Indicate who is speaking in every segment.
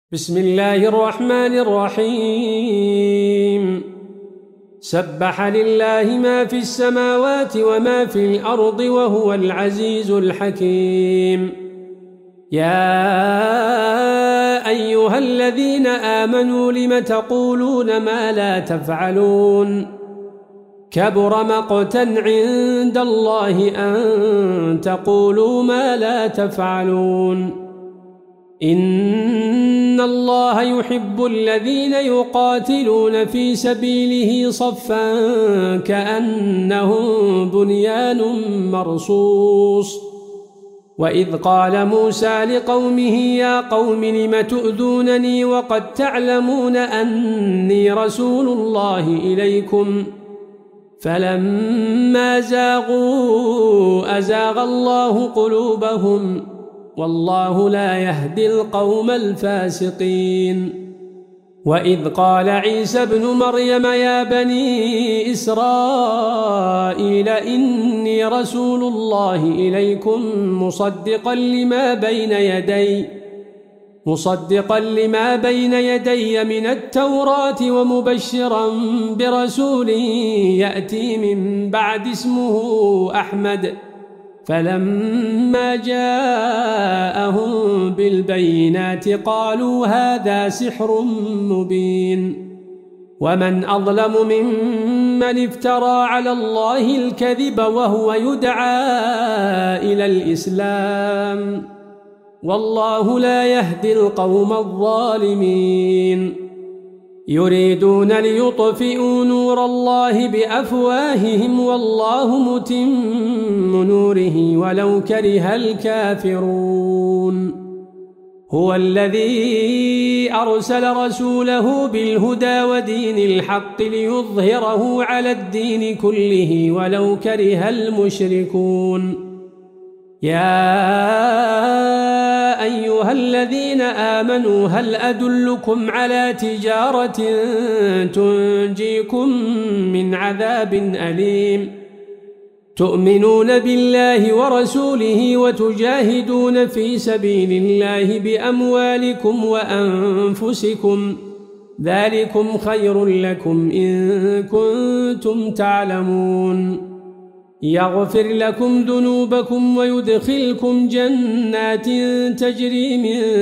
Speaker 1: بسم الله الرحمن الرحيم سبح لله ما في السماوات وما في الأرض وهو العزيز الحكيم يا أيها الذين آمنوا لم تقولون ما لا تفعلون كبر مقتا عند الله أن تقولوا ما لا تفعلون إن الله يحب الذين يقاتلون في سبيله صفا كأنهم بنيان مرصوص وإذ قال موسى لقومه يا قوم لم تؤذونني وقد تعلمون أني رسول الله إليكم فلما زاغوا أزاغ الله قلوبهم والله لا يهدي القوم الفاسقين وإذ قال عيسى ابن مريم يا بني إسرائيل إني رسول الله إليكم مصدقا لما بين يدي من التوراة ومبشرا برسول يأتي من بعد اسمه أحمد فلما جاءهم بالبينات قالوا هذا سحر مبين ومن أظلم ممن افترى على الله الكذب وهو يدعى إلى الإسلام والله لا يهدي القوم الظالمين يريدون ليطفئوا نور الله بأفواههم والله متم نوره ولو كره الكافرون هو الذي أرسل رسوله بالهدى ودين الحق ليظهره على الدين كله ولو كره المشركون يا أيها الذين آمنوا هل أدلكم على تجارة تنجيكم من عذاب أليم تؤمنون بالله ورسوله وتجاهدون في سبيل الله بأموالكم وأنفسكم ذلكم خير لكم إن كنتم تعلمون يغفر لكم ذنوبكم ويدخلكم جنات تجري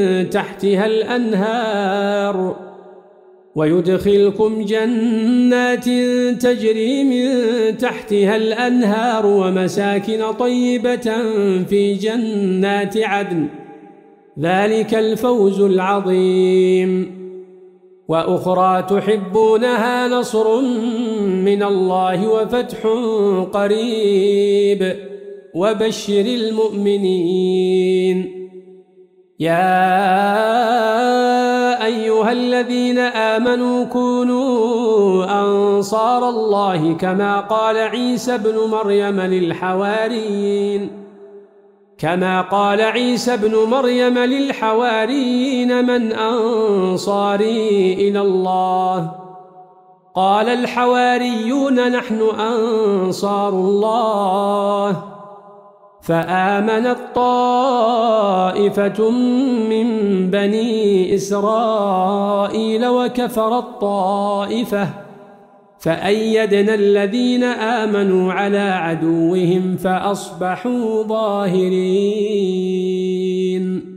Speaker 1: من تحتها الأنهار ومساكن طيبة في جنات عدن ذلك الفوز العظيم وأخرى تحبونها نصر من الله وفتح قريب وبشر المؤمنين يا أيها الذين آمنوا كونوا أنصار الله كما قال عيسى ابن مريم للحواريين من أنصاري إلى الله قال الحواريون نحن أنصار الله فآمنت طائفة من بني إسرائيل وكفرت طائفة فأيدنا الذين آمنوا على عدوهم فأصبحوا ظاهرين